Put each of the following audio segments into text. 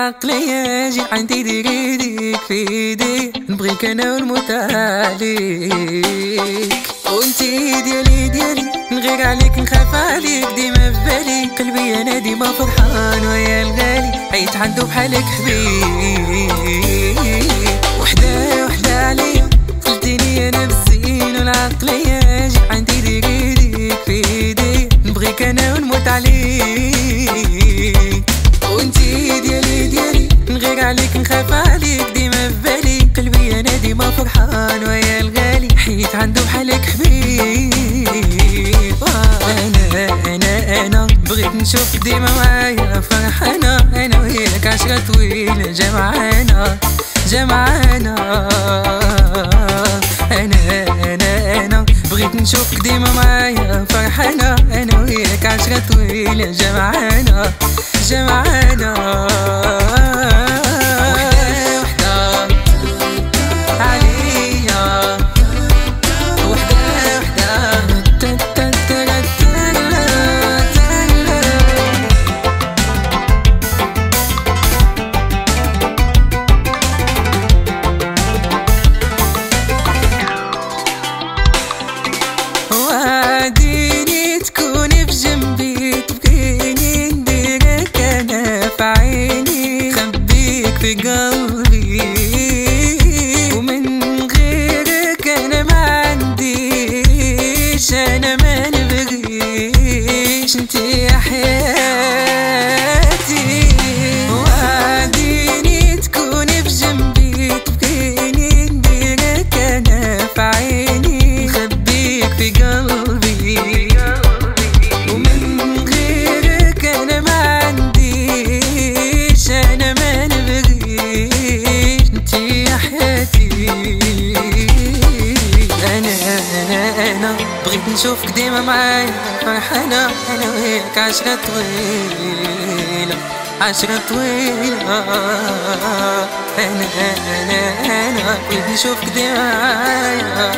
العقلية جي عندي ديريديك في ايدي، نبغيك انا ونموت عليك، وانتي ديالي نغير عليك نخاف عليك ديما في بالي، قلبي انا ديما فرحان ويا الغالي عيت عنده بحالك حبيب، وحدة عليا قلتيني انا بالزين والعقلية جي عندي ديريديك في ايدي، نبغيك انا ونموت عليك، وانتي ديالي نغير عليك نخاف عليك ديما في بالي، قلبي انا ديما فرحان ويا الغالي حيت عنده بحالك حبيب، انا بغيت نشوف ديما معايا فرحانة، انا وياك عشرة طويلة جمعانا انا بغيت نشوفك ديما معايا فرحانة، انا وياك عشرة طويلة جمعانا وعديني تكوني في جنبي، تبقيني نديرك انا في عيني، خبيك في قلبي، ومن غيرك انا ما عنديش، انا ما نبغيش انتي يا حياتي، وعديني تكوني في جنبي، تبقيني نديرك انا في عيني، في قلبي، ومن غيرك انا ما عنديش، انا ما نبغيش انتي يا حياتي، انا بغيت نشوفك ديما معايا فرحانة، انا وياك عشرة طويلة انا بغيت نشوفك ديما معايا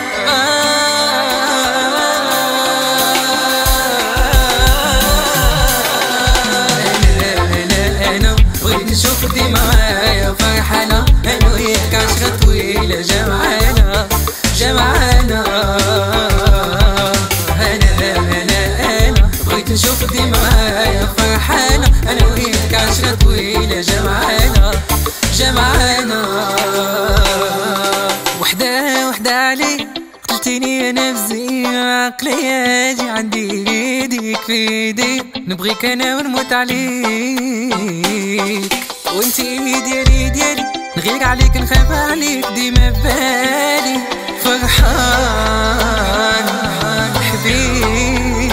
نشوفك ديما معايا فرحانة، انا وياك عشرة طويلة جمعانا انا بغيت نشوفك ديما معايا فرحانة، انا وياك عشرة طويلة جمعانا وحدة علي قتلتيني انا بزين عقلية جي عندي ايديك في ايدي، نبغيك انا ونموت عليك، وانتي ديالي نغير عليك نخاف عليك ديما في بالي، فرحان حبيب.